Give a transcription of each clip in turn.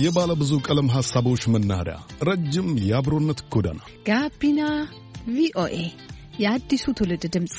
የባለ ብዙ ቀለም ሐሳቦች መናኸሪያ፣ ረጅም የአብሮነት ጎዳና ጋቢና ቪኦኤ የአዲሱ ትውልድ ድምፅ።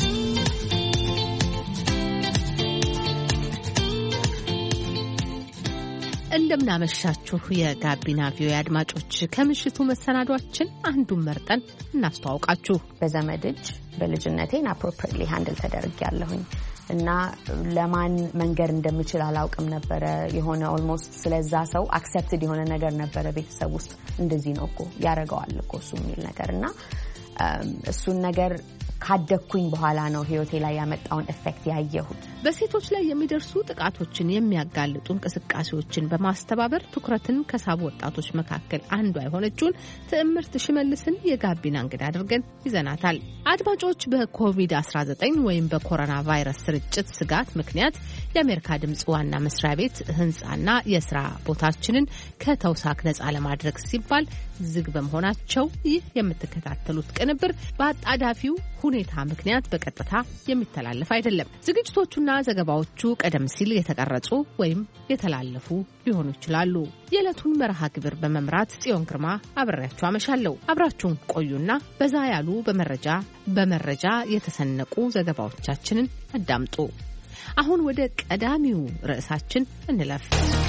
እንደምናመሻችሁ የጋቢና ቪኦኤ አድማጮች፣ ከምሽቱ መሰናዷችን አንዱን መርጠን እናስተዋውቃችሁ። በዘመድ እጅ በልጅነቴን አፕሮፕሪየትሊ ሃንድል ተደርጌያለሁኝ እና ለማን መንገር እንደምችል አላውቅም ነበረ። የሆነ ኦልሞስት ስለዛ ሰው አክሰፕትድ የሆነ ነገር ነበረ ቤተሰብ ውስጥ እንደዚህ ነው እኮ ያረጋዋል እኮ እሱ የሚል ነገር እና እሱን ነገር ካደኩኝ በኋላ ነው ህይወቴ ላይ ያመጣውን ኢፌክት ያየሁት። በሴቶች ላይ የሚደርሱ ጥቃቶችን የሚያጋልጡ እንቅስቃሴዎችን በማስተባበር ትኩረትን ከሳቡ ወጣቶች መካከል አንዷ የሆነችውን ትዕምርት ሽመልስን የጋቢና እንግዳ አድርገን ይዘናታል። አድማጮች፣ በኮቪድ-19 ወይም በኮሮና ቫይረስ ስርጭት ስጋት ምክንያት የአሜሪካ ድምጽ ዋና መስሪያ ቤት ህንጻና የስራ ቦታችንን ከተውሳክ ነጻ ለማድረግ ሲባል ዝግ በመሆናቸው ይህ የምትከታተሉት ቅንብር በአጣዳፊው ሁኔታ ምክንያት በቀጥታ የሚተላለፍ አይደለም። ዝግጅቶቹና ዘገባዎቹ ቀደም ሲል የተቀረጹ ወይም የተላለፉ ሊሆኑ ይችላሉ። የዕለቱን መርሃ ግብር በመምራት ጽዮን ግርማ አብሬያችሁ አመሻለሁ። አብራችሁን ቆዩና በዛ ያሉ በመረጃ የተሰነቁ ዘገባዎቻችንን አዳምጡ። አሁን ወደ ቀዳሚው ርዕሳችን እንለፍ።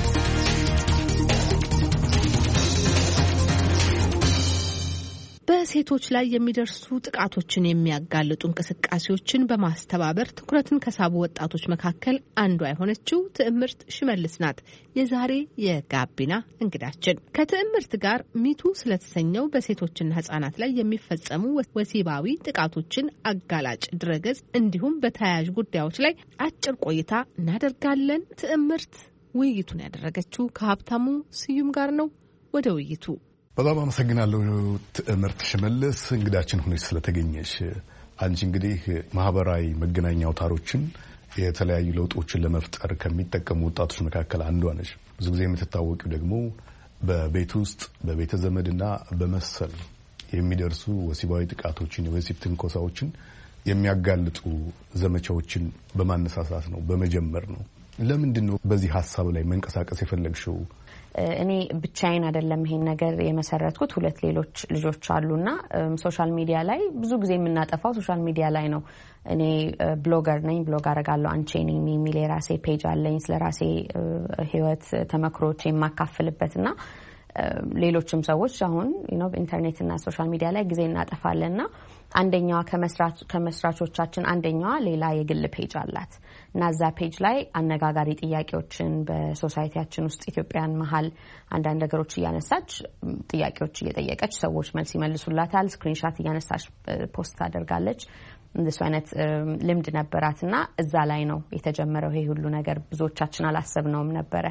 በሴቶች ላይ የሚደርሱ ጥቃቶችን የሚያጋልጡ እንቅስቃሴዎችን በማስተባበር ትኩረትን ከሳቡ ወጣቶች መካከል አንዷ የሆነችው ትዕምርት ሽመልስ ናት የዛሬ የጋቢና እንግዳችን። ከትዕምርት ጋር ሚቱ ስለተሰኘው በሴቶችና ሕጻናት ላይ የሚፈጸሙ ወሲባዊ ጥቃቶችን አጋላጭ ድረገጽ እንዲሁም በተያያዥ ጉዳዮች ላይ አጭር ቆይታ እናደርጋለን። ትዕምርት ውይይቱን ያደረገችው ከሀብታሙ ስዩም ጋር ነው። ወደ ውይይቱ። በጣም አመሰግናለሁ ትዕምርት ሽመልስ እንግዳችን ሆነሽ ስለተገኘሽ። አንቺ እንግዲህ ማህበራዊ መገናኛ አውታሮችን የተለያዩ ለውጦችን ለመፍጠር ከሚጠቀሙ ወጣቶች መካከል አንዷ ነሽ። ብዙ ጊዜ የምትታወቂው ደግሞ በቤት ውስጥ በቤተ ዘመድና በመሰል የሚደርሱ ወሲባዊ ጥቃቶችን፣ የወሲብ ትንኮሳዎችን የሚያጋልጡ ዘመቻዎችን በማነሳሳት ነው፣ በመጀመር ነው። ለምንድን ነው በዚህ ሀሳብ ላይ መንቀሳቀስ የፈለግሽው? እኔ ብቻዬን አይደለም ይሄን ነገር የመሰረትኩት። ሁለት ሌሎች ልጆች አሉና ሶሻል ሚዲያ ላይ ብዙ ጊዜ የምናጠፋው ሶሻል ሚዲያ ላይ ነው። እኔ ብሎገር ነኝ፣ ብሎግ አደርጋለሁ። አንቼኒንግ የሚል የራሴ ፔጅ አለኝ፣ ስለራሴ ህይወት ተመክሮች የማካፍልበትና ሌሎችም ሰዎች አሁን ኢንተርኔትና ሶሻል ሚዲያ ላይ ጊዜ እናጠፋለንና አንደኛዋ ከመስራቾቻችን አንደኛዋ ሌላ የግል ፔጅ አላት እና እዛ ፔጅ ላይ አነጋጋሪ ጥያቄዎችን በሶሳይቲያችን ውስጥ ኢትዮጵያን መሀል አንዳንድ ነገሮች እያነሳች ጥያቄዎች እየጠየቀች ሰዎች መልስ ይመልሱላታል። ስክሪንሻት እያነሳች ፖስት ታደርጋለች። እንደሱ አይነት ልምድ ነበራትና እዛ ላይ ነው የተጀመረው ይሄ ሁሉ ነገር። ብዙዎቻችን አላሰብነውም ነበረ።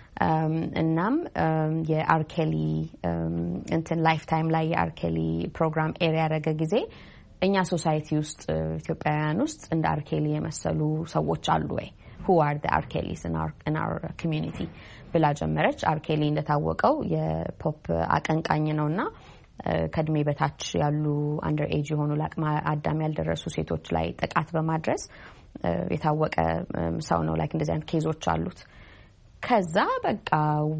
እናም የአርኬሊ ላይፍ ታይም ላይ የአርኬሊ ፕሮግራም ኤሪያ ያደረገ ጊዜ እኛ ሶሳይቲ ውስጥ ኢትዮጵያውያን ውስጥ እንደ አርኬሊ የመሰሉ ሰዎች አሉ ወይ? who are the Arkelis in our community ብላ ጀመረች። አርኬሊ እንደታወቀው የፖፕ አቀንቃኝ ነውና ከእድሜ በታች ያሉ አንደር ኤጅ የሆኑ ለአቅመ አዳም ያልደረሱ ሴቶች ላይ ጥቃት በማድረስ የታወቀ ሰው ነው። ላይክ እንደዚህ አይነት ኬዞች አሉት። ከዛ በቃ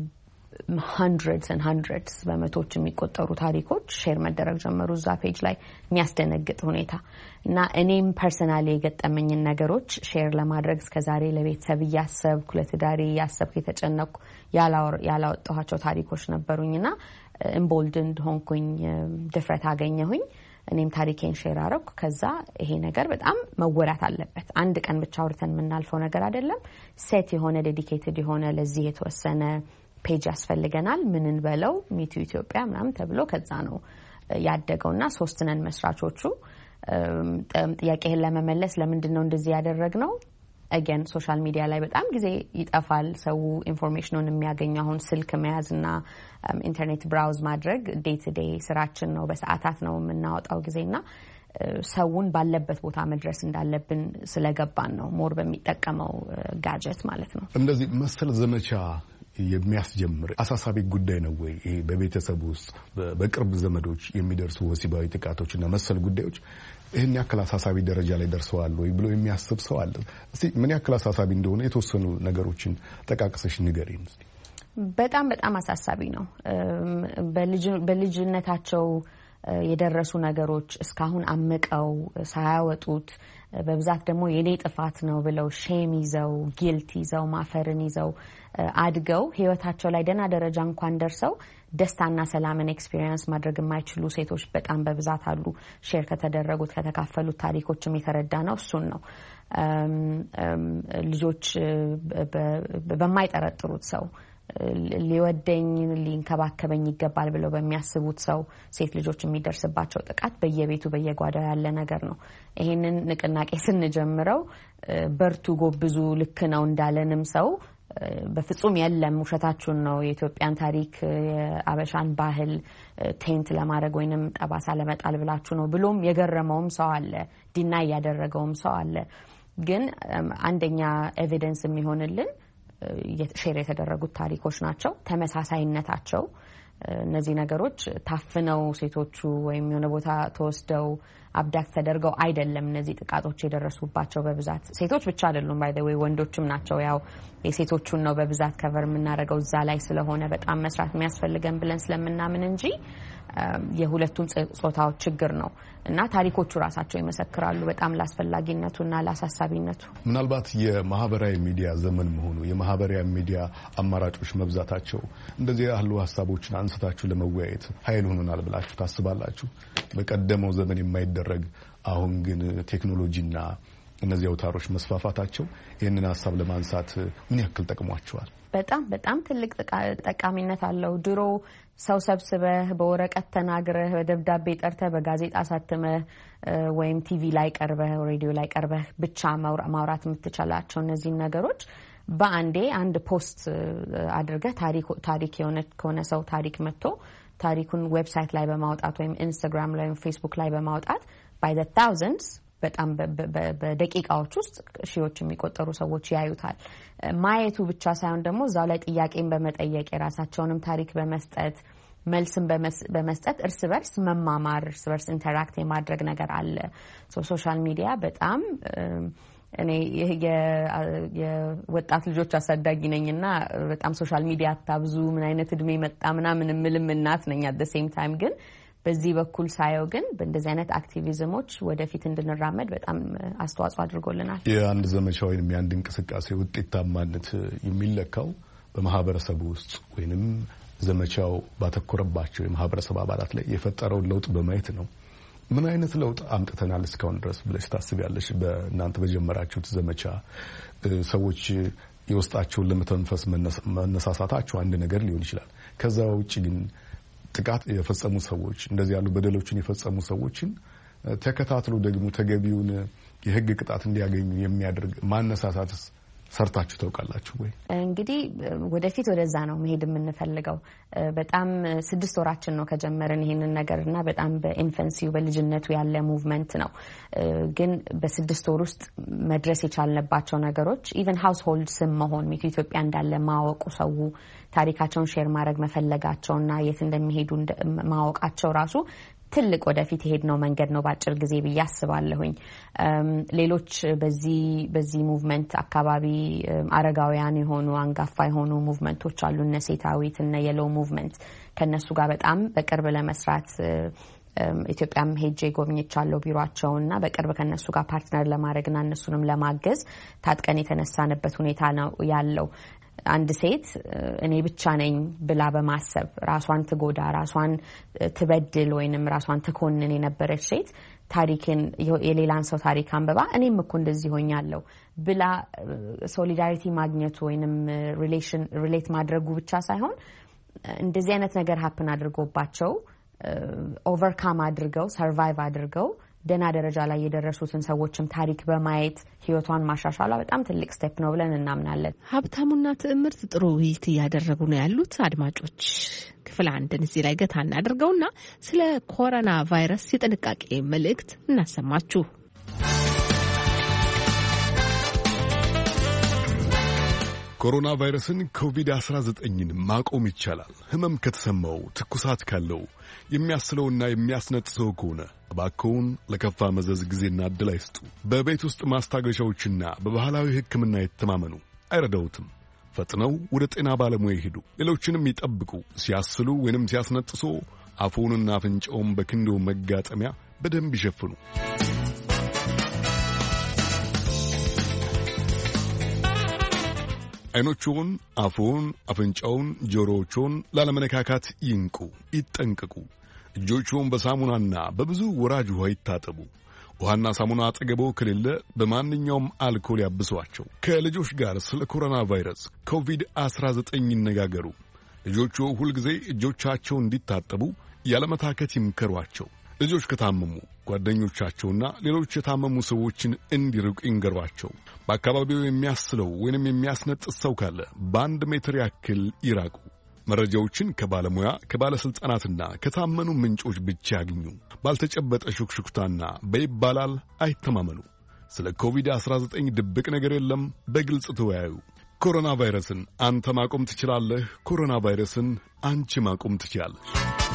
hundreds በመቶዎች የሚቆጠሩ ታሪኮች ሼር መደረግ ጀመሩ እዛ ፔጅ ላይ የሚያስደነግጥ ሁኔታ እና እኔም ፐርሰናሊ የገጠመኝን ነገሮች ሼር ለማድረግ እስከዛሬ ለቤተሰብ እያሰብኩ ለትዳሬ እያሰብኩ የተጨነኩ ያላወጣኋቸው ታሪኮች ነበሩኝና ኢምቦልድንድ ሆንኩኝ፣ ድፍረት አገኘሁኝ። እኔም ታሪኬን ሼር አረኩ። ከዛ ይሄ ነገር በጣም መወራት አለበት፣ አንድ ቀን ብቻ አውርተን የምናልፈው ነገር አይደለም። ሴት የሆነ ዴዲኬትድ የሆነ ለዚህ የተወሰነ ፔጅ ያስፈልገናል። ምንን በለው ሚቱ ኢትዮጵያ ምናምን ተብሎ ከዛ ነው ያደገውና 3 ነን መስራቾቹ። ጥያቄህን ለመመለስ ለምንድን ነው እንደዚህ ያደረግነው? አገን ሶሻል ሚዲያ ላይ በጣም ጊዜ ይጠፋል ሰው ኢንፎርሜሽኑን የሚያገኘው። አሁን ስልክ መያዝና ኢንተርኔት ብራውዝ ማድረግ ዴይ ቱ ዴይ ስራችን ነው። በሰዓታት ነው የምናወጣው ጊዜና ሰውን ባለበት ቦታ መድረስ እንዳለብን ስለገባን ነው ሞር በሚጠቀመው ጋጀት ማለት ነው። እንደዚህ መሰል ዘመቻ የሚያስጀምር አሳሳቢ ጉዳይ ነው ወይ? ይሄ በቤተሰብ ውስጥ በቅርብ ዘመዶች የሚደርሱ ወሲባዊ ጥቃቶችና መሰል ጉዳዮች ይሄን ያክል አሳሳቢ ደረጃ ላይ ደርሰዋል ወይ ብሎ የሚያስብ ሰው አለ? እስቲ ምን ያክል አሳሳቢ እንደሆነ የተወሰኑ ነገሮችን ጠቃቅሰሽ ንገሪን። በጣም አሳሳቢ ነው። በልጅነታቸው የደረሱ ነገሮች እስካሁን አምቀው ሳያወጡት በብዛት ደግሞ የኔ ጥፋት ነው ብለው ሼም ይዘው ጊልት ይዘው ማፈርን ይዘው አድገው ህይወታቸው ላይ ደና ደረጃ እንኳን ደርሰው ደስታና ሰላምን ኤክስፒሪየንስ ማድረግ የማይችሉ ሴቶች በጣም በብዛት አሉ። ሼር ከተደረጉት ከተካፈሉት ታሪኮችም የተረዳ ነው እሱን ነው። ልጆች በማይጠረጥሩት ሰው ሊወደኝ ሊንከባከበኝ ይገባል ብለው በሚያስቡት ሰው ሴት ልጆች የሚደርስባቸው ጥቃት በየቤቱ በየጓዳው ያለ ነገር ነው። ይሄንን ንቅናቄ ስንጀምረው በርቱ ጎብዙ ልክ ነው እንዳለንም ሰው በፍጹም የለም ውሸታችሁን ነው የኢትዮጵያን ታሪክ የአበሻን ባህል ቴንት ለማድረግ ወይንም ጠባሳ ለመጣል ብላችሁ ነው ብሎም የገረመውም ሰው አለ፣ ዲናይ ያደረገውም ሰው አለ። ግን አንደኛ ኤቪደንስ የሚሆንልን ሼር የተደረጉት ታሪኮች ናቸው። ተመሳሳይነታቸው እነዚህ ነገሮች ታፍነው ሴቶቹ ወይም የሆነ ቦታ ተወስደው አብዳክት ተደርገው አይደለም እነዚህ ጥቃቶች የደረሱባቸው። በብዛት ሴቶች ብቻ አይደሉም ባይ ዘ ዌይ ወንዶችም ናቸው። ያው የሴቶቹን ነው በብዛት ከቨር የምናደርገው እዛ ላይ ስለሆነ በጣም መስራት የሚያስፈልገን ብለን ስለምናምን እንጂ የሁለቱም ጾታዎች ችግር ነው እና ታሪኮቹ ራሳቸው ይመሰክራሉ በጣም ለአስፈላጊነቱና ለአሳሳቢነቱ። ምናልባት የማህበራዊ ሚዲያ ዘመን መሆኑ የማህበራዊ ሚዲያ አማራጮች መብዛታቸው እንደዚህ ያሉ ሀሳቦችን አንስታችሁ ለመወያየት ኃይል ሆኖናል ብላችሁ ታስባላችሁ? በቀደመው ዘመን የማይደረግ አሁን ግን ቴክኖሎጂና እነዚህ አውታሮች መስፋፋታቸው ይህንን ሀሳብ ለማንሳት ምን ያክል ጠቅሟቸዋል? በጣም ትልቅ ጠቃሚነት አለው። ድሮ ሰው ሰብስበህ በወረቀት ተናግረህ በደብዳቤ ጠርተህ በጋዜጣ ሳትመህ ወይም ቲቪ ላይ ቀርበህ ሬዲዮ ላይ ቀርበህ ብቻ ማውራት የምትችላቸው እነዚህ ነገሮች በአንዴ አንድ ፖስት አድርገህ ታሪክ ከሆነ ሰው ታሪክ መጥቶ ታሪኩን ዌብሳይት ላይ በማውጣት ወይም ኢንስታግራም ላይ ወይም ፌስቡክ ላይ በማውጣት by the thousands በጣም በደቂቃዎች ውስጥ ሺዎች የሚቆጠሩ ሰዎች ያዩታል። ማየቱ ብቻ ሳይሆን ደግሞ እዛው ላይ ጥያቄን በመጠየቅ የራሳቸውንም ታሪክ በመስጠት መልስን በመስጠት እርስ በርስ መማማር እርስ በርስ ኢንተራክት የማድረግ ነገር አለ። ሶሻል ሚዲያ በጣም እኔ የወጣት ልጆች አሳዳጊ ነኝና በጣም ሶሻል ሚዲያ አታብዙ ምን አይነት እድሜ መጣ ምናምን ምልም እናት ነኝ። at the same time ግን በዚህ በኩል ሳየው ግን በእንደዚህ አይነት አክቲቪዝሞች ወደፊት እንድንራመድ በጣም አስተዋጽኦ አድርጎልናል። የአንድ ዘመቻ ወይንም የአንድ እንቅስቃሴ ውጤታማነት የሚለካው በማህበረሰቡ ውስጥ ወይንም ዘመቻው ባተኮረባቸው የማህበረሰብ አባላት ላይ የፈጠረውን ለውጥ በማየት ነው። ምን አይነት ለውጥ አምጥተናል እስካሁን ድረስ ብለሽ ታስቢያለሽ? በእናንተ በጀመራችሁት ዘመቻ ሰዎች የውስጣቸውን ለመተንፈስ መነሳሳታቸው አንድ ነገር ሊሆን ይችላል። ከዛ ውጪ ግን ጥቃት የፈጸሙ ሰዎች እንደዚህ ያሉ በደሎችን የፈጸሙ ሰዎችን ተከታትሎ ደግሞ ተገቢውን የህግ ቅጣት እንዲያገኙ የሚያደርግ ማነሳሳት ሰርታችሁ ታውቃላችሁ ወይ? እንግዲህ ወደፊት ወደዛ ነው መሄድ የምንፈልገው። በጣም 6 ወራችን ነው ከጀመረን ይሄንን ነገርና በጣም በኢንፈንሲው በልጅነቱ ያለ ሙቭመንት ነው። ግን በ6 ወር ውስጥ መድረስ የቻልንባቸው ነገሮች ኢቨን ሃውስሆልድ ስም መሆን ኢትዮጵያ እንዳለ ማወቁ ሰው ታሪካቸውን ሼር ማድረግ መፈለጋቸውና የት እንደሚሄዱ ማወቃቸው ራሱ ትልቅ ወደፊት የሄድነው መንገድ ነው ባጭር ጊዜ ብዬ አስባለሁኝ። ሌሎች በዚህ ሙቭመንት አካባቢ አረጋውያን የሆኑ አንጋፋ የሆኑ ሙቭመንቶች አሉ እነ ሴታዊት እና የሎው ሙቭመንት ከነሱ ጋር በጣም በቅርብ ለመስራት ኢትዮጵያም ሄጄ ጎብኝቻለሁ ቢሮአቸውና በቅርብ ከነሱ ጋር ፓርትነር ለማድረግና እነሱንም ለማገዝ ታጥቀን የተነሳንበት ሁኔታ ነው ያለው። አንድ ሴት እኔ ብቻ ነኝ ብላ በማሰብ ራሷን ትጎዳ ራሷን ትበድል ወይንም ራሷን ትኮንን የነበረች ሴት ታሪክን የሌላን ሰው ታሪክ አንብባ እኔም እኮ እንደዚህ ሆኛለሁ ብላ ሶሊዳሪቲ ማግኘቱ ወይንም ሪሌት ማድረጉ ብቻ ሳይሆን እንደዚህ አይነት ነገር ሀፕን አድርጎባቸው ኦቨርካም አድርገው ሰርቫይቭ አድርገው ደና ደረጃ ላይ የደረሱትን ሰዎችም ታሪክ በማየት ህይወቷን ማሻሻሏ በጣም ትልቅ ስቴፕ ነው ብለን እናምናለን። ሀብታሙና ትዕምርት ጥሩ ውይይት እያደረጉ ነው ያሉት። አድማጮች ክፍል 1 እዚህ ላይ ገታ እናድርገውና ስለ ኮሮና ቫይረስ የጥንቃቄ መልእክት እናሰማችሁ። ኮሮና ቫይረስን ኮቪድ-19ን ማቆም ይቻላል። ህመም ከተሰማው፣ ትኩሳት ካለው፣ የሚያስለውና የሚያስነጥሰው ከሆነ እባክዎን ለከፋ መዘዝ ጊዜና ዕድል አይስጡ። በቤት ውስጥ ማስታገሻዎችና በባህላዊ ሕክምና የተማመኑ አይረዳውትም። ፈጥነው ወደ ጤና ባለሙያ ይሄዱ። ሌሎችንም ይጠብቁ። ሲያስሉ ወይንም ሲያስነጥሶ አፉንና አፍንጫውን በክንዶ መጋጠሚያ በደንብ ይሸፍኑ። አይኖቹን፣ አፉን፣ አፍንጫውን፣ ጆሮዎቹን ላለመነካካት ይንቁ፣ ይጠንቀቁ። እጆቹን በሳሙናና በብዙ ወራጅ ውሃ ይታጠቡ። ውሃና ሳሙና አጠገቦ ከሌለ በማንኛውም አልኮል ያብሷቸው። ከልጆች ጋር ስለ ኮሮና ቫይረስ ኮቪድ-19 ይነጋገሩ። ልጆቹ ሁልጊዜ እጆቻቸውን እንዲታጠቡ ያለመታከት ይምከሯቸው። ልጆች ከታመሙ ጓደኞቻቸውና ሌሎች የታመሙ ሰዎችን እንዲርቁ ይንገሯቸው። በአካባቢው የሚያስለው ወይንም የሚያስነጥስ ሰው ካለ በ1 ሜትር ያክል ይራቁ። መረጃዎችን ከባለሙያ ከባለስልጣናትና ከታመኑ ምንጮች ብቻ ያግኙ። ባልተጨበጠ ሹክሹክታና በይባላል አይተማመኑ። ስለ ኮቪድ-19 ድብቅ ነገር የለም፣ በግልጽ ተወያዩ። ኮሮና ቫይረስን አንተ ማቆም ትችላለህ። ኮሮና ቫይረስን አንቺ ማቆም ትችላለሽ።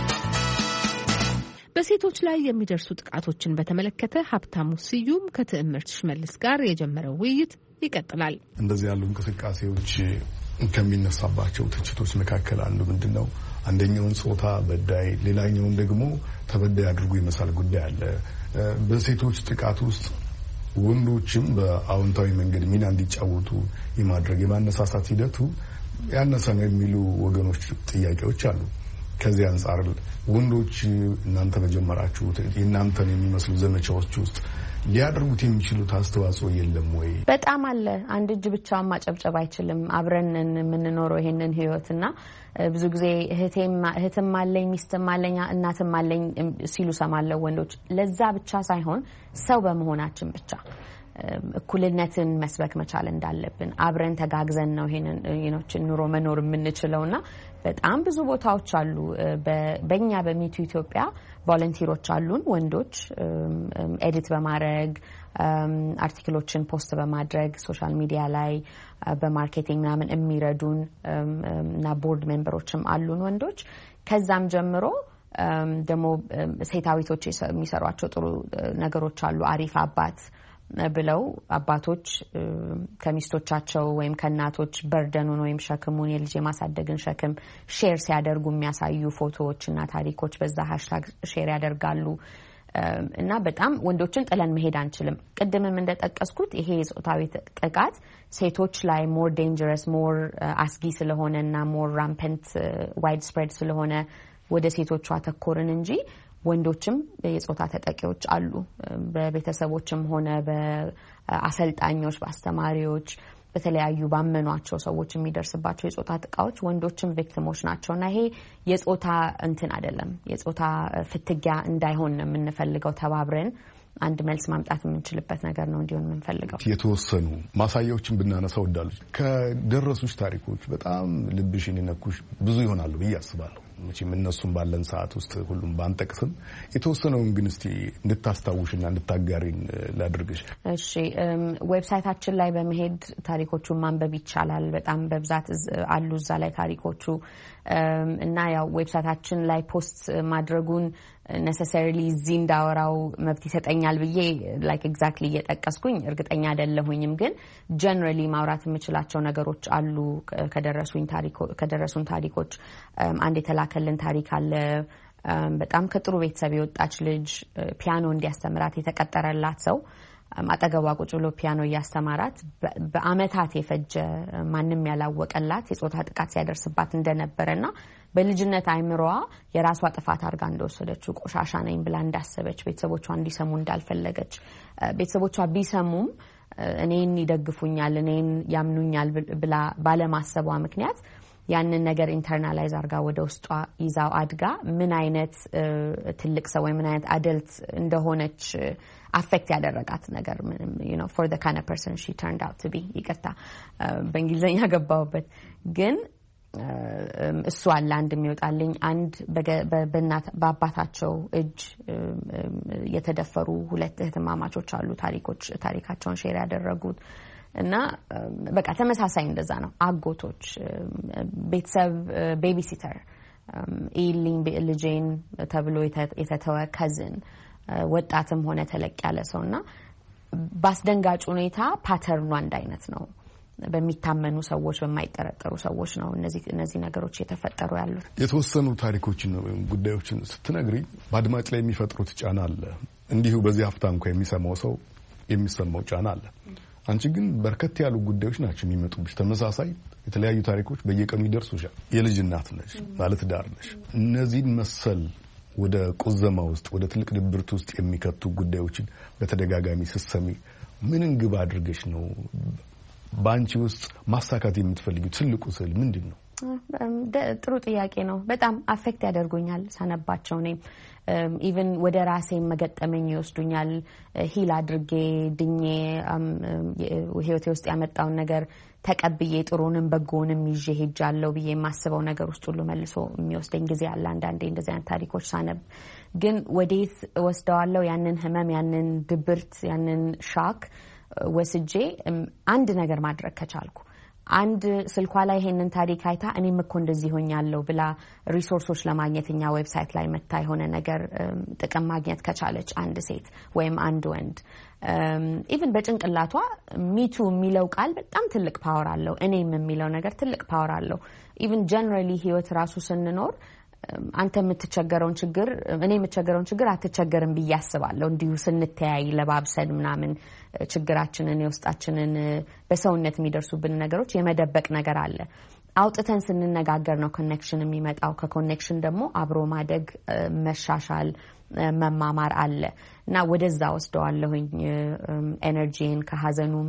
በሴቶች ላይ የሚደርሱ ጥቃቶችን በተመለከተ ሀብታሙ ስዩም ከትዕምርት ሽመልስ ጋር የጀመረው ውይይት ይቀጥላል። እንደዚህ ያሉ እንቅስቃሴዎች ከሚነሳባቸው ትችቶች መካከል አንዱ ምንድነው? አንደኛውን ጾታ በዳይ ሌላኛውን ደግሞ ተበዳይ አድርጎ የመሳል ጉዳይ አለ። በሴቶች ጥቃት ውስጥ ወንዶችም በአዎንታዊ መንገድ ሚና እንዲጫወቱ የማድረግ የማነሳሳት ሂደቱ ያነሰ ነው የሚሉ ወገኖች ጥያቄዎች አሉ። ከዚህ አንጻር ወንዶች እናንተ በጀመራችሁ የእናንተን የሚመስሉ ዘመቻዎች ውስጥ ሊያደርጉት የሚችሉት አስተዋጽኦ የለም ወይ? በጣም አለ። አንድ እጅ ብቻውን ማጨብጨብ አይችልም። አብረን የምንኖረው ይሄንን ህይወትና ብዙ ጊዜ እህትም አለኝ ሚስትም አለኝ እናትም አለኝ ሲሉ ሰማለው ወንዶች። ለዛ ብቻ ሳይሆን ሰው በመሆናችን ብቻ እኩልነትን መስበክ መቻል እንዳለብን አብረን ተጋግዘን ነው ይሄንን ኑሮ መኖር የምንችለውና በጣም ብዙ ቦታዎች አሉ። በእኛ በሚቱ ኢትዮጵያ ቮለንቲሮች አሉን ወንዶች ኤዲት በማድረግ አርቲክሎችን ፖስት በማድረግ ሶሻል ሚዲያ ላይ በማርኬቲንግ ምናምን የሚረዱን እና ቦርድ ሜምበሮችም አሉን ወንዶች። ከዛም ጀምሮ ደግሞ ሴታዊቶች የሚሰሯቸው ጥሩ ነገሮች አሉ። አሪፍ አባት ብለው አባቶች ከሚስቶቻቸው ወይም ከናቶች በርደኑን ወይም ሸክሙን የልጅ የማሳደግን ሸክም ሼር ሲያደርጉ የሚያሳዩ ፎቶዎችና ታሪኮች በዛ ሃሽታግ ሼር ያደርጋሉ። እና በጣም ወንዶችን ጥለን መሄድ አንችልም። ቅድምም እንደጠቀስኩት ይሄ የጾታዊ ጥቃት ሴቶች ላይ ሞር ዴንጀረስ ሞር አስጊ ስለሆነና ሞር ራምፐንት ዋይድ ስፕሬድ ስለሆነ ወደ ሴቶቹ አተኮርን እንጂ ወንዶችም የጾታ ተጠቂዎች አሉ። በቤተሰቦችም ሆነ በአሰልጣኞች በአስተማሪዎች በተለያዩ ባመኗቸው ሰዎች የሚደርስባቸው የጾታ ጥቃቶች ወንዶችም ቪክቲሞች ናቸውና ይሄ የጾታ እንትን አይደለም። የጾታ ፍትጊያ እንዳይሆን ነው የምንፈልገው። ተባብረን አንድ መልስ ማምጣት የምንችልበት ነገር ነው እንዲሆን የምንፈልገው። የተወሰኑ ማሳያዎችን ብናነሳ ወዳለች ከደረሱሽ ታሪኮች በጣም ልብሽን የነኩሽ ብዙ ይሆናሉ ብዬ አስባለሁ። መቼም እነሱም ባለን ሰዓት ውስጥ ሁሉም ባንጠቅስም የተወሰነውን ግን እስቲ እንድታስታውሽና እንድታጋሪን ላድርግሽ። እሺ፣ ዌብሳይታችን ላይ በመሄድ ታሪኮቹን ማንበብ ይቻላል። በጣም በብዛት አሉ እዛ ላይ ታሪኮቹ እና ያው ዌብሳይታችን ላይ ፖስት ማድረጉን necessarily እዚህ እንዳወራው መብት ይሰጠኛል ብዬ like exactly እየጠቀስኩኝ እርግጠኛ አይደለሁኝም። ግን generally ማውራት የምችላቸው ነገሮች አሉ። ከደረሱን ታሪኮች አንድ የተላከልን ታሪክ አለ። በጣም ከጥሩ ቤተሰብ የወጣች ልጅ ፒያኖ እንዲያስተምራት የተቀጠረላት ሰው አጠገቧ ቁጭ ብሎ ፒያኖ እያስተማራት በአመታት የፈጀ ማንም ያላወቀላት የጾታ ጥቃት ሲያደርስባት እንደነበረና በልጅነት አይምሮዋ የራሷ ጥፋት አድርጋ እንደወሰደችው ቆሻሻ ነኝ ብላ እንዳሰበች ቤተሰቦቿ እንዲሰሙ እንዳልፈለገች ቤተሰቦቿ ቢሰሙም እኔን ይደግፉኛል እኔን ያምኑኛል ብላ ባለማሰቧ ምክንያት ያንን ነገር ኢንተርናላይዝ አድርጋ ወደ ውስጧ ይዛው አድጋ ምን አይነት ትልቅ ሰው ወይ ምን አይነት አደልት እንደሆነች affect ያደረጋት ነገር for the kind of person she turned out to be ይቅርታ በእንግሊዘኛ ገባውበት ግን እሱ አለ አንድ የሚወጣልኝ አንድ በአባታቸው እጅ የተደፈሩ ሁለት እህትማማቾች አሉ ታሪካቸውን ሼር ያደረጉት እና በቃ ተመሳሳይ እንደዛ ነው። አጎቶች ቤተሰብ ቤቢሲተር ኢሊን ልጄን ተብሎ የተተወ ከዝን ወጣትም ሆነ ተለቅ ያለ ሰውና ባስደንጋጭ ሁኔታ ፓተርኑ አንድ አይነት ነው። በሚታመኑ ሰዎች በማይጠረጠሩ ሰዎች ነው እነዚህ ነገሮች የተፈጠሩ ያሉት። የተወሰኑ ታሪኮችን ጉዳዮችን ስትነግሪ በአድማጭ ላይ የሚፈጥሩት ጫና አለ። እንዲሁ በዚህ ሀፍታ እንኳን የሚሰማው ሰው የሚሰማው ጫና አለ። አንቺ ግን በርከት ያሉ ጉዳዮች ናቸው የሚመጡብሽ። ተመሳሳይ የተለያዩ ታሪኮች በየቀኑ ይደርሱሻል። የልጅ እናት ነሽ፣ ባለትዳር ነሽ። እነዚህን መሰል ወደ ቁዘማ ውስጥ ወደ ትልቅ ድብርት ውስጥ የሚከቱ ጉዳዮችን በተደጋጋሚ ስትሰሚ ምን እንግባ አድርገሽ ነው በአንቺ ውስጥ ማሳካት የምትፈልጊው ትልቁ ስዕል ምንድን ነው? ጥሩ ጥያቄ ነው። በጣም አፌክት ያደርጉኛል ሳነባቸው። እኔ ኢቭን ወደ ራሴ መገጠመኝ ይወስዱኛል። ሂል አድርጌ ድኜ ህይወቴ ውስጥ ያመጣውን ነገር ተቀብዬ ጥሩንም በጎንም ይዤ ሄጃለሁ ብዬ የማስበው ነገር ውስጥ ሁሉ መልሶ የሚወስደኝ ጊዜ አለ። አንዳንዴ እንደዚህ አይነት ታሪኮች ሳነብ ግን ወዴት ወስደዋለሁ? ያንን ህመም፣ ያንን ድብርት፣ ያንን ሻክ ወስጄ አንድ ነገር ማድረግ ከቻልኩ አንድ ስልኳ ላይ ይሄንን ታሪክ አይታ እኔም እኮ እንደዚህ ሆኛለሁ ብላ ሪሶርሶች ለማግኘትኛ ዌብሳይት ላይ መታ የሆነ ነገር ጥቅም ማግኘት ከቻለች አንድ ሴት ወይም አንድ ወንድ ኢቭን በጭንቅላቷ ሚቱ የሚለው ቃል በጣም ትልቅ ፓወር አለው። እኔም የሚለው ነገር ትልቅ ፓወር አለው። ኢቭን ጀነራሊ ህይወት ራሱ ስንኖር አንተ የምትቸገረውን ችግር እኔ የምትቸገረውን ችግር አትቸገርም ብዬ አስባለሁ። እንዲሁ ስንተያይ ለባብሰን ምናምን ችግራችንን የውስጣችንን በሰውነት የሚደርሱብን ነገሮች የመደበቅ ነገር አለ። አውጥተን ስንነጋገር ነው ኮኔክሽን የሚመጣው። ከኮኔክሽን ደግሞ አብሮ ማደግ፣ መሻሻል፣ መማማር አለ እና ወደዛ ወስደዋለሁኝ ኤነርጂን ከሀዘኑም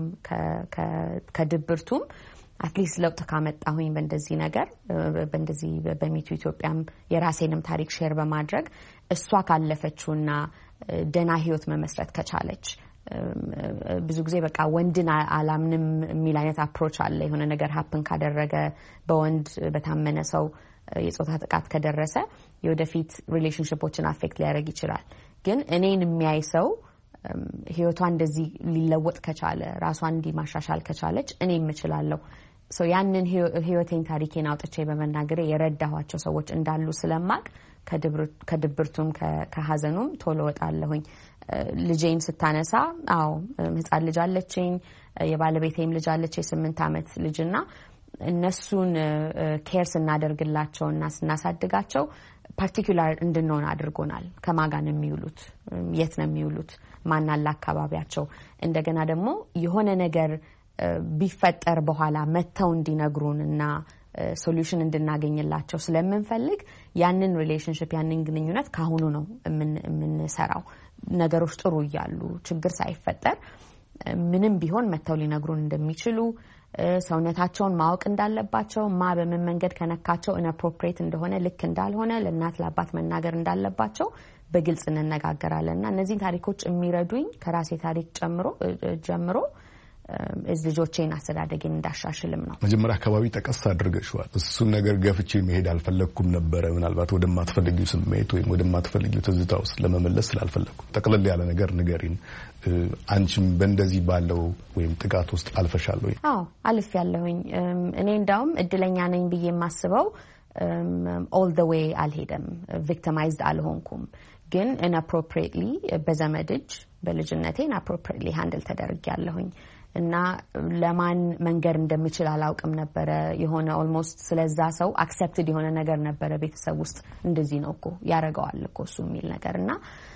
ከድብርቱም አትሊስት ለውጥ ካመጣሁኝ በእንደዚህ ነገር በእንደዚህ በሚቱ ኢትዮጵያም የራሴንም ታሪክ ሼር በማድረግ እሷ ካለፈችውና ደና ህይወት መመስረት ከቻለች ብዙ ጊዜ በቃ ወንድን አላምንም የሚል አይነት አፕሮች አለ። የሆነ ነገር ሀፕን ካደረገ በወንድ በታመነ ሰው የጾታ ጥቃት ከደረሰ የወደፊት ሪሌሽንሺፖችን አፌክት ሊያደርግ ይችላል። ግን እኔን የሚያይ ሰው ህይወቷ እንደዚህ ሊለወጥ ከቻለ ራሷን እንዲማሻሻል ከቻለች እኔም እችላለሁ። ያንን ህይወቴን ታሪኬን አውጥቼ በመናገሬ የረዳኋቸው ሰዎች እንዳሉ ስለማቅ ከድብርቱም ከሀዘኑም ቶሎ ወጣለሁኝ። ልጄን ስታነሳ አዎ ህፃን ልጅ አለችኝ። የባለቤቴም ልጅ አለች የ8 ዓመት ልጅና እነሱን ኬር ስናደርግላቸውና ስናሳድጋቸው ፓርቲኩላር እንድንሆን አድርጎናል። ከማጋን የሚውሉት የት ነው የሚውሉት? ማናላ አካባቢያቸው። እንደገና ደግሞ የሆነ ነገር ቢፈጠር በኋላ መተው እንዲነግሩንና ሶሉሽን እንድናገኝላቸው ስለምንፈልግ ያንን ሪሌሽንሺፕ ያንን ግንኙነት ካሁኑ ነው የምንሰራው። ነገሮች ጥሩ እያሉ ችግር ሳይፈጠር ምንም ቢሆን መተው ሊነግሩን እንደሚችሉ ሰውነታቸውን ማወቅ እንዳለባቸው በምን መንገድ ከነካቸው ኢንአፕሮፕሪየት እንደሆነ ልክ እንዳልሆነ ለእናት ለአባት መናገር እንዳለባቸው በግልጽ እንነጋገራለንና እነዚህ ታሪኮች የሚረዱኝ ከራሴ ታሪክ ጀምሮ ልጆቼን አስተዳደጌን እንዳሻሽልም ነው። መጀመሪያ አካባቢ ጠቀስ አድርገሽዋል። እሱን ነገር ገፍቼ መሄድ አልፈለኩም ነበር። ምናልባት ወደማትፈልጊው ስሜት ወይም ወደማትፈልጊው ትዝታ ውስጥ ለመመለስ ስላልፈለኩ ጠቅለል ያለ ነገር ንገሪን። አንቺም በእንደዚህ ባለው ወይም ጥቃት ውስጥ አልፈሻል ወይ? አዎ አልፍ ያለሁኝ። እኔ እንዳውም እድለኛ ነኝ ብዬ የማስበው all the way አልሄደም። ቪክቲማይዝድ አልሆንኩም። ግን inappropriately በዘመድ እጅ በልጅነቴ inappropriately ሃንድል ተደርጌያለሁኝ እና ለማን መንገር እንደምችል አላውቅም ነበር። የሆነ ኦልሞስት ስለዛ ሰው አክሰፕትድ የሆነ ነገር ነበር ቤተሰብ ውስጥ እንደዚህ ነው እኮ ያረጋዋል እኮ እሱ የሚል ነገርና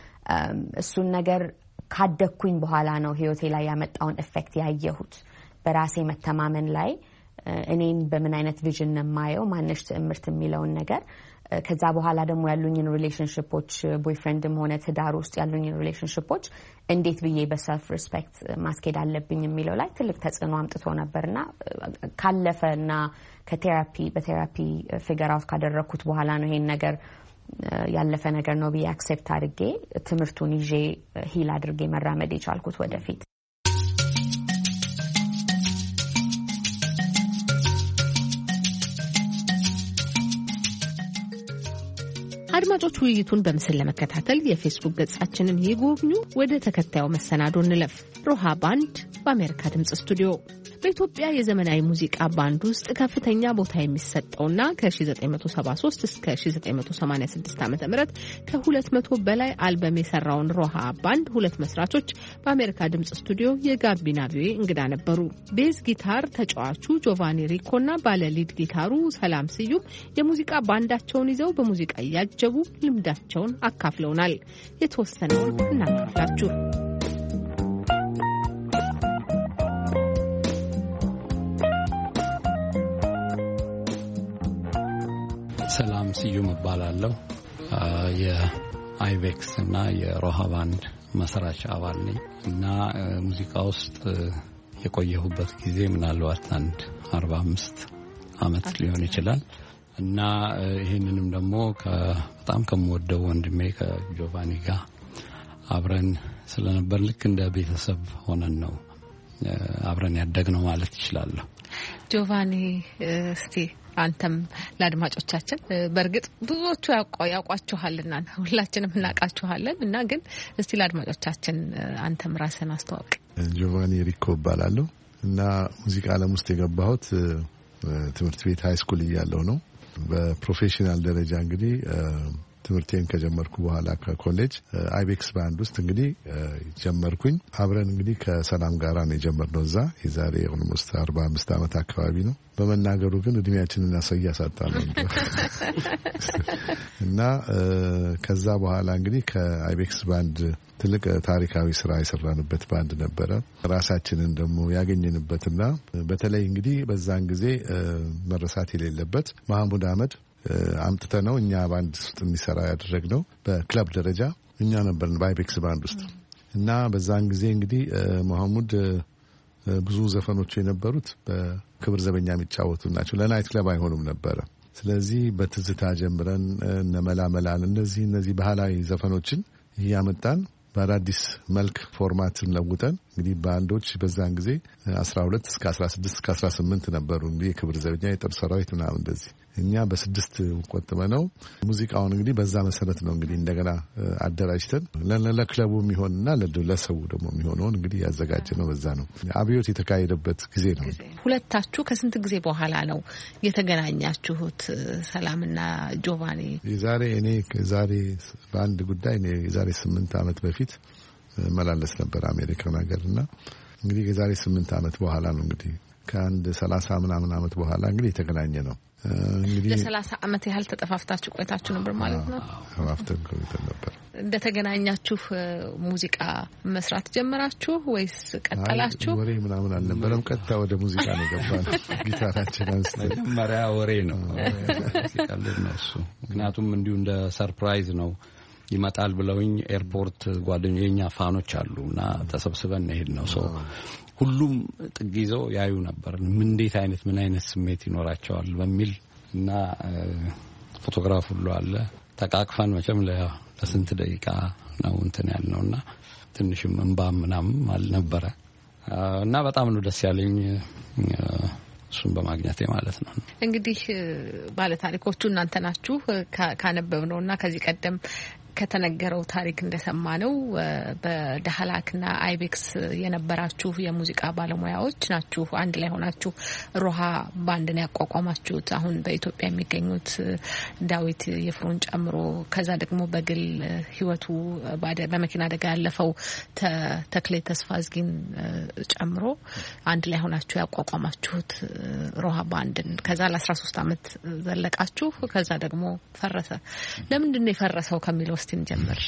እሱን ነገር ካደኩኝ በኋላ ነው ህይወቴ ላይ ያመጣውን ኢፌክት ያየሁት። በራሴ መተማመን ላይ እኔን በምን አይነት ቪዥን ነው ማየው ማነሽ ትምርት የሚለውን ነገር ከዛ በኋላ ደግሞ ያሉኝን ሪሌሽንሺፖች ቦይፍሬንድም ሆነ ትዳር ውስጥ ያሉኝን ሪሌሽንሺፖች እንዴት ብዬ በሰልፍ ሪስፔክት ማስኬድ አለብኝ የሚለው ላይ ትልቅ ተጽዕኖ አምጥቶ ነበርና ካለፈና በቴራፒ ፊገር አውት ካደረኩት በኋላ ነው ይሄን ነገር ያለፈ ነገር ነው ብዬ አክሴፕት አድርጌ ትምርቱን ይዤ ሂል አድርጌ መራመድ የቻልኩት ወደፊት። አድማጮች ውይይቱን በምስል ለመከታተል የፌስቡክ ገጻችንን ይጎብኙ። ወደ ተከታዩ መሰናዶ እንለፍ። ሮሃ ባንድ በአሜሪካ ድምጽ ስቱዲዮ። በኢትዮጵያ የዘመናዊ ሙዚቃ ባንድ ውስጥ ከፍተኛ ቦታ የሚሰጠውና ከ1973 እስከ 1986 ዓ.ም ከ200 በላይ አልበም የሰራውን ሮሃ ባንድ ሁለት መስራቾች በአሜሪካ ድምጽ ስቱዲዮ የጋቢና ቪኦኤ እንግዳ ነበሩ። ቤዝ ጊታር ተጫዋቹ ጆቫኒ ሪኮና ባለ ሊድ ጊታሩ ሰላም ስዩም የሙዚቃ ባንዳቸውን ይዘው በሙዚቃ እያጀቡ ልምዳቸውን አካፍለውናል። የተወሰነውን እናቀርብላችሁ። ሰላም ስዩም እባላለሁ። የአይቤክስ እና የሮሃ ባንድ መስራች አባል ነኝ እና ሙዚቃ ውስጥ የቆየሁበት ጊዜ ምናልባት 45 ዓመት ሊሆን ይችላል እና ይሄንንም ደግሞ በጣም ከምወደው ወንድሜ ከጆቫኒ ጋር አብረን ስለነበር ልክ እንደ ቤተሰብ ሆነን ነው አብረን ያደግነው ማለት ይችላል። ጆቫኒ እስቲ አንተም ለአድማጮቻችን በእርግጥ ብዙዎቹ ያውቋችኋልና ሁላችንም እናውቃችኋለን እና ግን እስቲ ለአድማጮቻችን አንተም ራስህን አስተዋውቅ። ጆቫኒ ሪኮ እባላለሁ እና ሙዚቃ ዓለም ውስጥ የገባሁት ትምህርት ቤት ሃይ ስኩል እያለሁ ነው። በፕሮፌሽናል ደረጃ እንግዲህ ትምህርቴን ከጀመርኩ በኋላ ከኮሌጅ አይቤክስ ባንድ ውስጥ እንግዲህ ጀመርኩኝ። አብረን እንግዲህ ከሰላም ጋራ ነው የጀመርነው። እዛ የዛሬ ኦልሞስት 45 ዓመት አካባቢ ነው። በመናገሩ ግን እድሜያችንን ያሳያሳጣለው እና ከዛ በኋላ እንግዲህ ከአይቤክስ ባንድ ትልቅ ታሪካዊ ስራ የሰራንበት ባንድ ነበረ። ራሳችንን ደግሞ ያገኘንበትና በተለይ እንግዲህ በዛን ጊዜ መረሳት የሌለበት መሐሙድ አህመድ አምጥተነው እኛ ባንድ ውስጥ እንዲሰራ ያደረግነው በክለብ ደረጃ እኛ ነበርን በአይቤክስ ባንድ ውስጥ እና በዛን ጊዜ እንግዲህ መሐሙድ ብዙ ዘፈኖቹ የነበሩት በክብር ዘበኛ የሚጫወቱ ናቸው። ለናይት ክለብ አይሆኑም ነበረ። ስለዚህ በትዝታ ጀምረን እነመላመላን እነዚህ ባህላዊ ዘፈኖችን እያመጣን በአዳዲስ መልክ ፎርማትን ለውጠን እንግዲህ ባንዶች በዛን ጊዜ 12 እስከ 16 እስከ 18 ነበሩ። እንግዲህ የክብር ዘበኛ የጦር ሰራዊት ምናምን እንደዚህ እኛ በ6 ቆጥበነው ሙዚቃውን እንግዲህ በዛ መሰረት ነው እንግዲህ እንደገና አደራጅተን ለክለቡ የሚሆንና ለሰው ደግሞ የሚሆነውን እንግዲህ ያዘጋጀነው በዛ ነው። አብዮት የተካሄደበት ጊዜ ነው። ሁለታችሁ ከስንት ጊዜ በኋላ ነው የተገናኛችሁት ሰላምና ጆቫኒ? ዛሬ በአንድ ጉዳይ የዛሬ 8 ዓመት በፊት መላለስ ነበር አሜሪካን ሀገርና እንግዲህ የዛሬ 8 ዓመት በኋላ ነው እንግዲህ ከአንድ 30 ምናምን ዓመት በኋላ እንግዲህ የተገናኘ ነው። እንግዲህ ለ30 ዓመት ያህል ተጠፋፍታችሁ ቆይታችሁ ነበር ማለት ነው? አፍተን ቆይተን ነበር። እንደተገናኛችሁ ሙዚቃ መስራት ጀመራችሁ ወይስ ቀጠላችሁ? ወሬ ምናምን አልነበረም። ቀጥታ ወደ ሙዚቃ ነው የገባነው። ጊታራችን አንስተን መጀመሪያ ወሬ ነው ሲቀልድ ነው እሱ። ምክንያቱም እንዲሁ እንደ ሰርፕራይዝ ነው ይመጣል ብለውኝ ኤርፖርት ጓደኞቼ ፋኖች አሉና ተሰብስበን ሄድ ነው ሰው ሁሉም ጥግ ይዘው ያዩ ነበር ምን አይነት ስሜት ይኖራቸዋል በሚል እና ፎቶግራፍ ሁሉ አለ። ተቃቅፈን መቼም ለስንት ደቂቃ ነው እንትን ያልነውና ትንሽም እንባም ምናምን አልነበረ እና በጣም ነው ደስ ያለኝ እሱን በማግኘቴ ማለት ነው። እንግዲህ ባለ ታሪኮቹ እናንተ ናችሁ። ካነበብነውና ከዚህ ቀደም ከተነገረው ታሪክ እንደሰማነው በዳህላክና አይቤክስ የነበራችሁ የሙዚቃ ባለሙያዎች ናችሁ። አንድ ላይ ሆናችሁ ሮሃ ባንድን ያቋቋማችሁት። አሁን በኢትዮጵያ የሚገኙት ዳዊት ይፍሩን ጨምሮ ከዛ ደግሞ በግል ህይወቱ በመኪና አደጋ ያለፈው ተክሌ ተስፋዝጊን ጨምሮ አንድ ላይ ሆናችሁ ያቋቋማችሁት ሮሃ ባንድን ከዛ ለ13 ዓመት ዘለቃችሁ። ከዛ ደግሞ ፈረሰ። ለምንድን ነው የፈረሰው ከሚለው እንጀምር።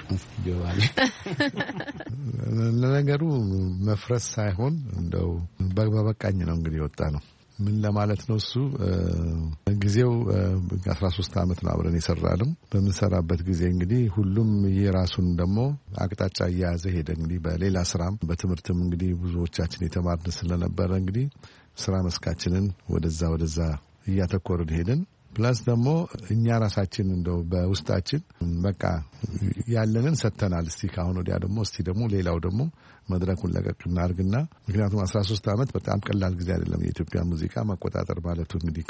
ለነገሩ መፍረስ ሳይሆን እንደው በበቃኝ ነው እንግዲህ ወጣ ነው። ምን ለማለት ነው እሱ ጊዜው 13 ዓመት ነው አብረን የሰራነው። በምንሰራበት ጊዜ እንግዲህ ሁሉም የራሱን ደግሞ አቅጣጫ እየያዘ ሄደ። እንግዲህ በሌላ ስራም በትምህርትም እንግዲህ ብዙዎቻችን የተማርን ስለነበረ እንግዲህ ስራ መስካችንን ወደዛ እያተኮርን ሄድን። ፕላስ ደግሞ እኛ ራሳችን እንደው በውስጣችን በቃ ያለንን ሰተናል። እስቲ ካሁን ወዲያ ደግሞ ሌላው ደግሞ መድረኩን ለቀቅ እናርግና ምክንያቱም 13 ዓመት በጣም ቀላል ጊዜ አይደለም። የኢትዮጵያ ሙዚቃ መቆጣጠር ማለቱ እንግዲህ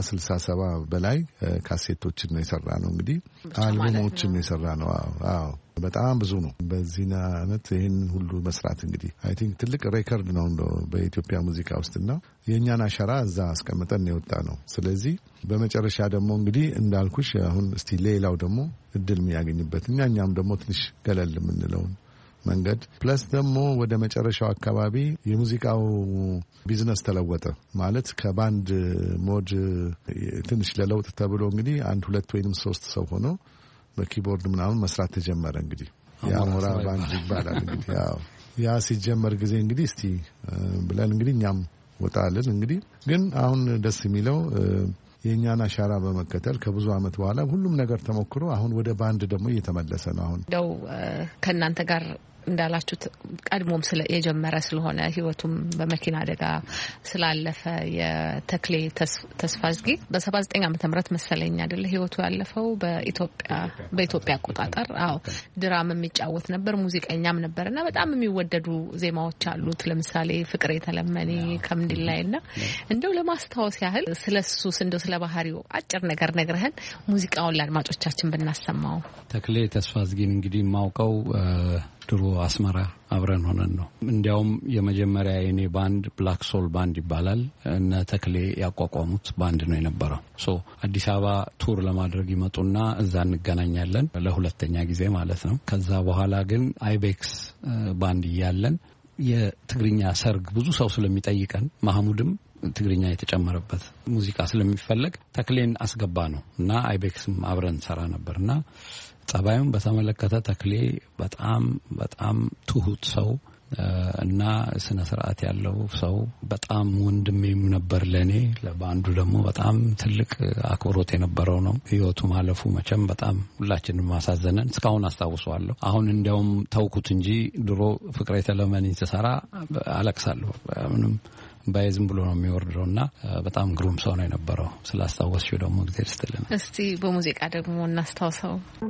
ከ250-67 በላይ ካሴቶችን ነው የሰራነው። እንግዲህ አልበሞችን ነው የሰራነው። አዎ በጣም ብዙ ነው። በዚህ ዓመት ይሄን ሁሉ መስራት እንግዲህ አይ ቲንክ ትልቅ ሬከርድ ነው በኢትዮጵያ ሙዚቃ ውስጥና የኛን አሻራ እዛ አስቀምጠን የወጣ ነው። ስለዚህ በመጨረሻ ደግሞ እንግዲህ እንዳልኩሽ አሁን እስቲ ሌላው ደግሞ እድል የሚያገኝበት እኛም ደግሞ ትንሽ ገለል የምንለው መንገድ ፕለስ ደግሞ ወደ መጨረሻው አካባቢ የሙዚቃው ቢዝነስ ተለወጠ ማለት ከባንድ ሞድ ትንሽ ለለውጥ ተብሎ እንግዲህ 1 2 ወይንም 3 ሰው ሆኖ በኪቦርድ ምናምን መስራት ተጀመረ። እንግዲህ ያሞራ ባንድ ይባላል። እንግዲህ ያ ሲጀመር ጊዜ እንግዲህ እስቲ ብለን እንግዲህ እኛም ወጣልን። እንግዲህ ግን አሁን ደስ የሚለው የኛን አሻራ በመከተል ከብዙ አመት በኋላ ሁሉም ነገር ተሞክሮ አሁን ወደ ባንድ ደግሞ እየተመለሰ ነው። አሁን ደው ከናንተ ጋር እንዳላችሁት ቀድሞም የጀመረ ስለሆነ ህይወቱም በመኪና አደጋ ስላለፈ የተክሌ ተስፋዝጊ በ79 ዓመተ ምህረት መሰለኝ አይደል ህይወቱ ያለፈው በኢትዮጵያ አቆጣጠር። ድራም የሚጫወት ነበር፣ ሙዚቀኛም ነበርና በጣም የሚወደዱ ዜማዎች አሉት። ለምሳሌ ፍቅር የተለመኔ ከምንድላይና እንደው ለማስታወስ ያህል ስለሱስ እንደው ስለ ባህሪው አጭር ነገር ነግረህን ሙዚቃውን ለአድማጮቻችን ብናሰማው። ተክሌ ተስፋዝጊን እንግዲህ ማውቀው ድሮ አስመራ አብረን ሆነን ነው። እንዲያውም የመጀመሪያ የኔ ባንድ ብላክ ሶል ባንድ ይባላል እና ተክሌ ያቋቋሙት ባንድ ነው የነበረው። አዲስ አበባ ቱር ለማድረግ ይመጡና እዛ እንገናኛለን ለሁለተኛ ጊዜ ማለት ነው። ከዛ በኋላ ግን አይቤክስ ባንድ እያለን የትግርኛ ሰርግ ብዙ ሰው ስለሚጠይቀን ማህሙድም ትግርኛ የተጨመረበት ሙዚቃ ስለሚፈልግ ተክሌን አስገባ ነው እና አይቤክስም አብረን ሰራ ነበርና ጸባዩን በተመለከተ ተክሌ በጣም ትሁት ሰው እና ስነ ስርዓት ያለው ሰው በጣም ወንድሜም ነበር ለኔ። ለባንዱ ደግሞ በጣም ትልቅ አክብሮት የነበረው ነው። ህይወቱ ማለፉ መቼም በጣም ሁላችንም ማሳዘነን እስካሁን አስታውሰዋለሁ። አሁን እንዲያውም ተውኩት እንጂ ድሮ ፍቅር የተለመነኝ ተሰራ አለቅሳለሁ። ምንም ባይዝም ብሎ ነው የሚወርደውና በጣም ግሩም ሰው ነው የነበረው። ስላስታወስሽው ደግሞ እግዚአብሔር ይስጥልን። እስቲ በሙዚቃ ደግሞ እናስታውሰው።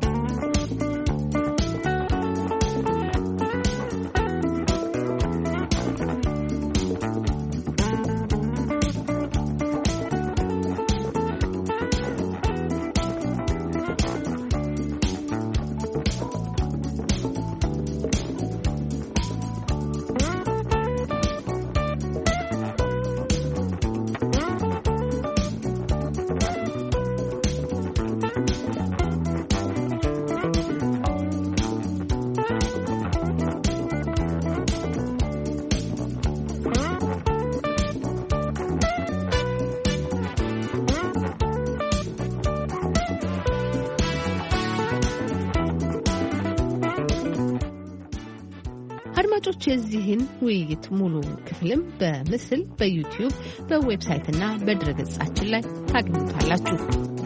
አድማጮች የዚህን ውይይት ሙሉ ክፍልም በምስል በዩቲዩብ በዌብሳይትና በድረገጻችን ላይ ታገኙታላችሁ።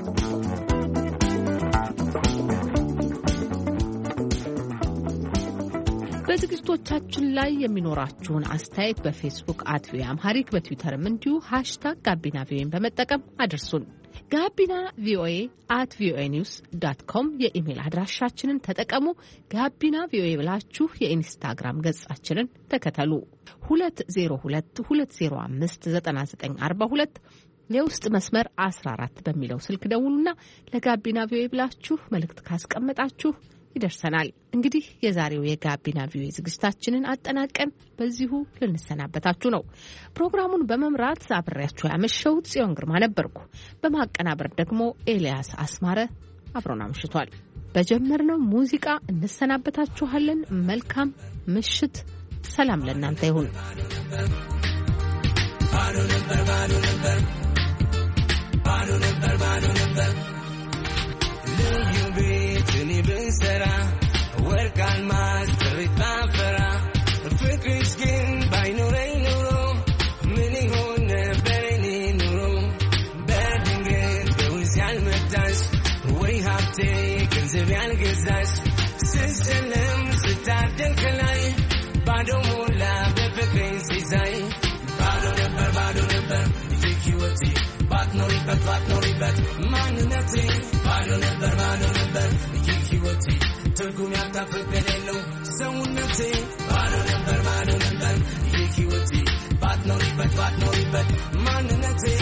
በዝግጅቶቻችን ላይ የሚኖራችሁን አስተያየት በፌስቡክ @ቪኦኤ በትዊተርም እንዲሁ #ጋቢናቪኦኤን በመጠቀም አድርሱን። ጋቢና ቪኦኤ @voanews.com የኢሜል አድራሻችንን ተጠቀሙ። ጋቢና ቪኦኤ ብላችሁ የኢንስታግራም ገጻችንን ተከተሉ። 2022059942 የውስጥ መስመር 14 በሚለው ስልክ ደውሉና ለጋቢና ቪኦኤ ብላችሁ መልእክት ካስቀመጣችሁ ይደርሰናል። እንግዲህ የዛሬው የጋቢና ቪኦኤ ዝግጅታችንን አጠናቀን በዚሁ ልንሰናበታችሁ ነው። ፕሮግራሙን በመምራት አብሬያችሁ ያመሸሁት ጽዮን ግርማ ነበርኩ። በማቀናበር ደግሞ ኤልያስ አስማረ አብሮን አምሽቷል። በጀመርነው ሙዚቃ እንሰናበታችኋለን። መልካም ምሽት። ሰላም ለእናንተ ይሁን። Sera work on my spirit fera fikrish kin by no rain no mini hone bereni no berding goes yal medash we have taken the real gezash system starting kalai bado mola befikrin sizai bado number equity but no ribet man nothing bado number ትርጉም ያጣፍጥ በሌለው ሰውነቴ ባዶ ነበር ይህ ሕይወቴ ባትኖሪበት ማንነቴ